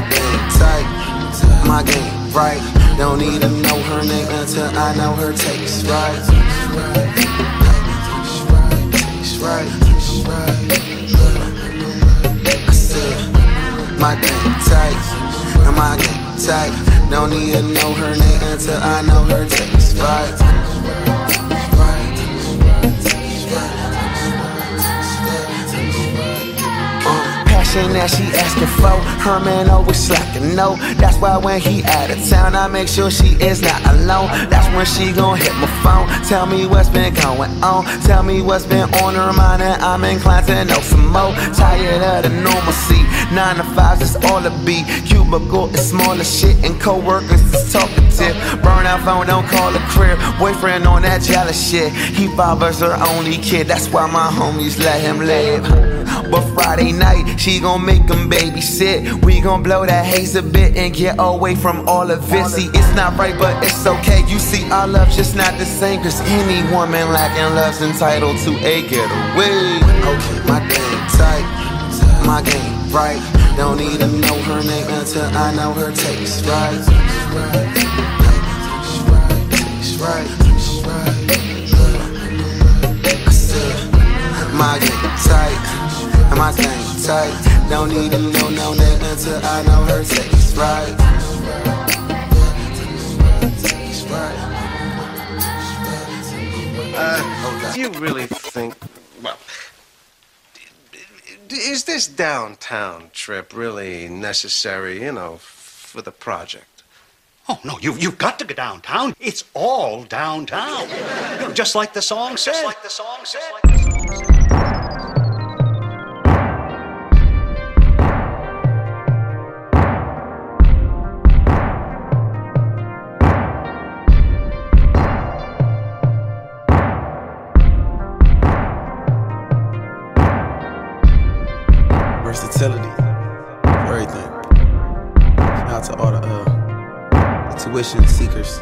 game tight, my game right. Don't need to know her name until I know her taste right. Right. I said, my game tight, and my game tight. Don't need to know her name until I know her taste right. That she asking for, her man always slacking, no. That's why when he out of town, I make sure she is not alone. That's when she gon' hit my phone, tell me what's been going on, tell me what's been on her mind, and I'm inclined to know some more. Tired of the normalcy, 9 to 5's is all it be. Cubicle is smaller shit, and co-workers is talkative. Burnout phone, don't call a career. Boyfriend on that jealous shit, he fathers her only kid. That's why my homies let him live. But Friday night, she gon' make him babysit. We gon' blow that haze a bit and get away from all of it. See, it's not right, but it's okay. You see, our love's just not the same. Cause any woman lacking love's entitled to a getaway. Okay, my game tight, my game right. Don't need to know her name until I know her taste right. Right. I said, my game tight, my game tight. Don't need to know no name until I know her taste right. Do you really think, well, is this downtown trip really necessary, you know, for the project? Oh, no, you've got to go downtown. It's all downtown. You know, just like the song said. Just like the song said. Versatility, everything. Shout out to all the tuition seekers.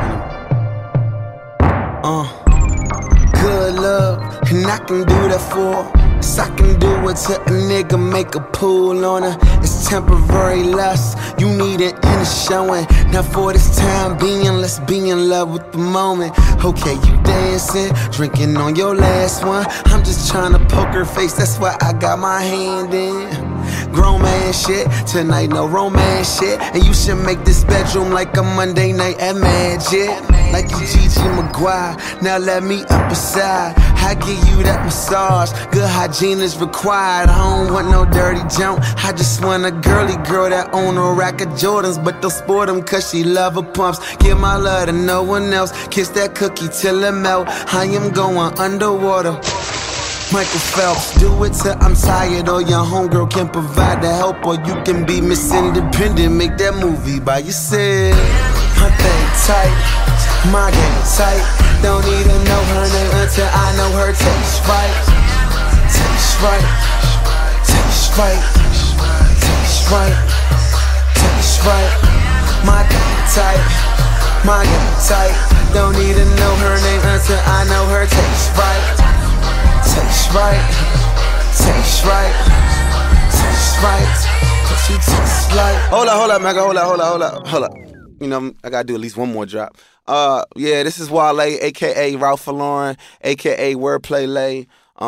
Good love, and I can do that for her. Yes, I can do it to a nigga, make a pool on her. It's temporary lust, you need it in the showing. Now for this time being, let's be in love with the moment. Okay, you dancing, drinking on your last one. I'm just trying to poke her face, that's why I got my hand in. Grown man shit, tonight no romance shit. And you should make this bedroom like a Monday night at Magic. Like you Gigi Maguire, now let me up beside. I give you that massage, good hygiene is required. I don't want no dirty junk, I just want a girly girl that own a rack of Jordans, but don't sport them cause she love her pumps. Give my love to no one else, kiss that cookie till it melt. I am going underwater, Michael Phelps. Do it till I'm tired, or your homegirl can provide the help, or you can be Miss Independent, make that movie by yourself. My thing tight, my game tight. Don't need to know her name until I know her taste right. Taste right, taste right, taste right, taste right. My game tight, my game tight. Don't need to know her name until I know her taste right. Taste right, taste right, taste right. Cause she tastes like. Hold up, Mega, hold up. You know, I gotta do at least one more drop. Yeah, this is Wale, aka Ralph Lauren, aka Wordplay Lay,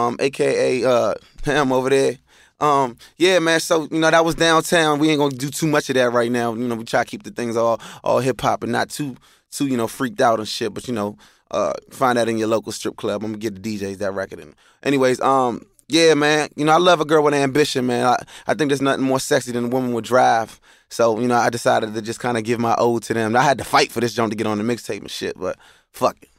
aka him over there. Yeah, man. So you know that was downtown. We ain't gonna do too much of that right now. You know, we try to keep the things all hip hop and not too you know freaked out and shit. But you know, find that in your local strip club. I'm gonna get the DJs that record. And anyways, yeah, man. You know, I love a girl with ambition, man. I think there's nothing more sexy than a woman with drive. So, you know, I decided to just kind of give my ode to them. I had to fight for this joint to get on the mixtape and shit, but fuck it.